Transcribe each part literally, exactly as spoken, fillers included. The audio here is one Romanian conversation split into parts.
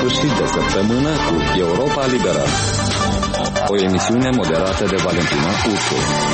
sfârșit de săptămână cu Europa Liberă, o emisiune moderată de Valentina Ursu.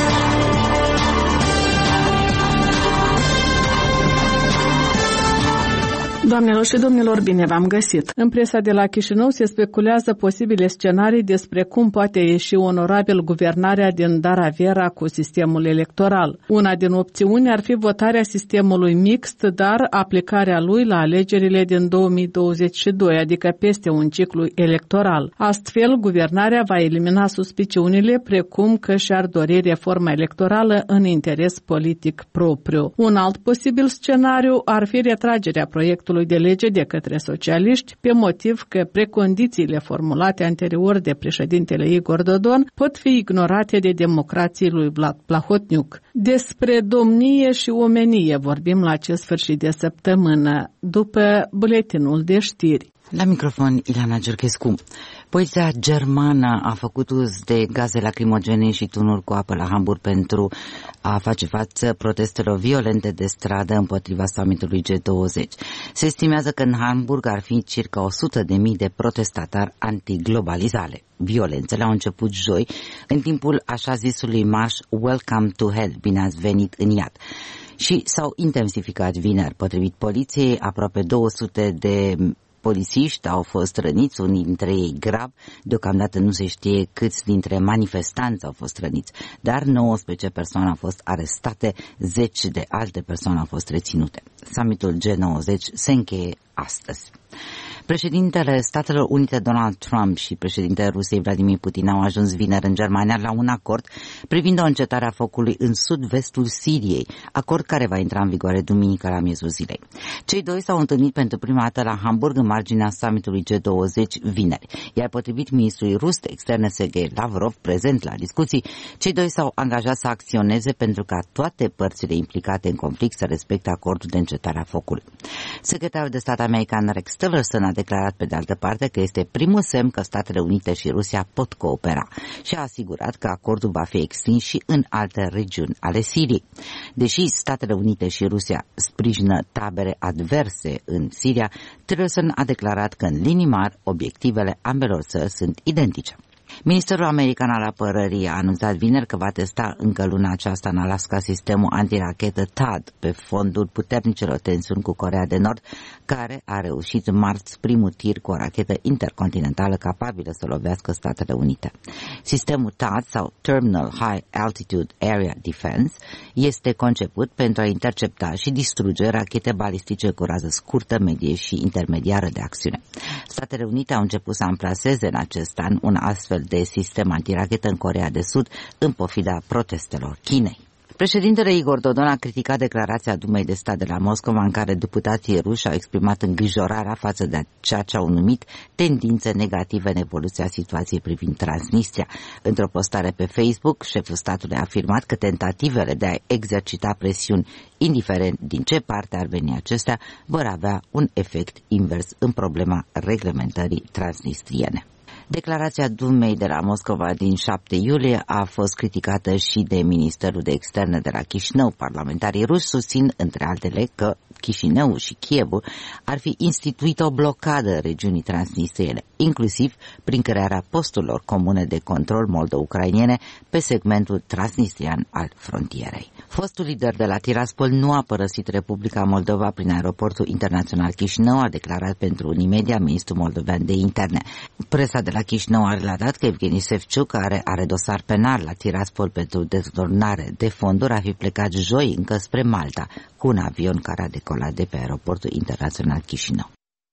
Doamnelor și domnilor, bine v-am găsit! În presa de la Chișinău se speculează posibile scenarii despre cum poate ieși onorabil guvernarea din Daravera cu sistemul electoral. Una din opțiuni ar fi votarea sistemului mixt, dar aplicarea lui la alegerile din două mii douăzeci și doi, adică peste un ciclu electoral. Astfel, guvernarea va elimina suspiciunile precum că și-ar dori reforma electorală în interes politic propriu. Un alt posibil scenariu ar fi retragerea proiectului de lege de către socialiști, pe motiv că precondițiile formulate anterior de președintele Igor Dodon pot fi ignorate de democrații lui Vlad Plahotniuc. Despre domnie și omenie vorbim la acest sfârșit de săptămână, după buletinul de știri. La microfon, Ileana Giurchescu. Poliția germană a făcut uz de gaze lacrimogene și tunuri cu apă la Hamburg pentru a face față protestelor violente de stradă împotriva summitului G douăzeci. Se estimează că în Hamburg ar fi circa o sută de mii de protestatari antiglobalizare. Violențele au început joi, în timpul așa zisului marș Welcome to Hell, bine ați venit în iad, și s-au intensificat vineri. Potrivit poliției, aproape două sute de polițiști au fost răniți, unii dintre ei grav. Deocamdată nu se știe câți dintre manifestanți au fost răniți, dar nouăsprezece persoane au fost arestate, zece de alte persoane au fost reținute. Summitul G nouăzeci se încheie astăzi. Președintele Statelor Unite Donald Trump și președintele Rusiei Vladimir Putin au ajuns vineri în Germania la un acord privind o încetare a focului în sud-vestul Siriei, acord care va intra în vigoare duminică la miezul zilei. Cei doi s-au întâlnit pentru prima dată la Hamburg în marginea summitului G douăzeci vineri, iar potrivit ministrului rus de externe Sergei Lavrov, prezent la discuții, cei doi s-au angajat să acționeze pentru ca toate părțile implicate în conflict să respecte acordul de încetare a focului. Secretarul de stat american Rex Tillerson a declarat pe de altă parte că este primul semn că Statele Unite și Rusia pot coopera și a asigurat că acordul va fi extins și în alte regiuni ale Siriei. Deși Statele Unite și Rusia sprijină tabere adverse în Siria, Tillerson a declarat că în linii mari obiectivele ambelor țări sunt identice. Ministerul American al Apărării a anunțat vineri că va testa încă luna aceasta în Alaska sistemul antirachetă T A D pe fondul puternicelor tensiuni cu Coreea de Nord, care a reușit marți primul tir cu o rachetă intercontinentală capabilă să lovească Statele Unite. Sistemul T A D sau Terminal High Altitude Area Defense este conceput pentru a intercepta și distruge rachete balistice cu rază scurtă, medie și intermediară de acțiune. Statele Unite au început să amplaseze în acest an un astfel de sistem antirachetă în Coreea de Sud, în pofida protestelor Chinei. Președintele Igor Dodon a criticat declarația Dumei de Stat de la Moscova, în care deputații ruși au exprimat îngrijorarea față de ceea ce au numit tendințe negative în evoluția situației privind Transnistria. Într-o postare pe Facebook, șeful statului a afirmat că tentativele de a exercita presiuni, indiferent din ce parte ar veni acestea, vor avea un efect invers în problema reglementării transnistriene. Declarația Dumei de la Moscova din șapte iulie a fost criticată și de Ministerul de Externe de la Chișinău. Parlamentarii ruși susțin, între altele, că Chișinău și Kievul ar fi instituit o blocadă regiunii transnistriene, inclusiv prin crearea posturilor comune de control moldo-ucrainene pe segmentul transnistrian al frontierei. Fostul lider de la Tiraspol nu a părăsit Republica Moldova prin aeroportul internațional Chișinău, a declarat pentru Unimedia ministrul moldovean de interne. Presa de la Chișinău a relatat că Evgeni Sevciuc, care are dosar penal la Tiraspol pentru dezordonare de fonduri, a fi plecat joi încă spre Malta cu un avion care a decolat de pe aeroportul internațional Chișinău.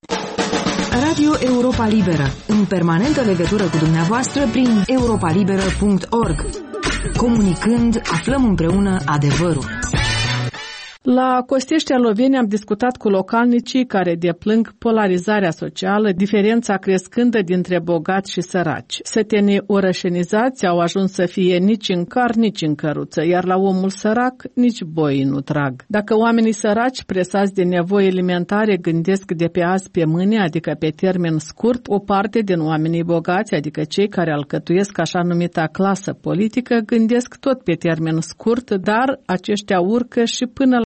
Radio Europa Liberă, în permanentă legătură cu dumneavoastră prin europa liberă punct org. Comunicând, aflăm împreună adevărul. La Costești Aloveni am discutat cu localnicii care deplâng polarizarea socială, diferența crescândă dintre bogați și săraci. Sătenii orășenizați au ajuns să fie nici în car, nici în căruță, iar la omul sărac nici boii nu trag. Dacă oamenii săraci, presați de nevoi alimentare, gândesc de pe azi pe mâine, adică pe termen scurt, o parte din oamenii bogați, adică cei care alcătuiesc așa numita clasă politică, gândesc tot pe termen scurt, dar aceștia urcă și până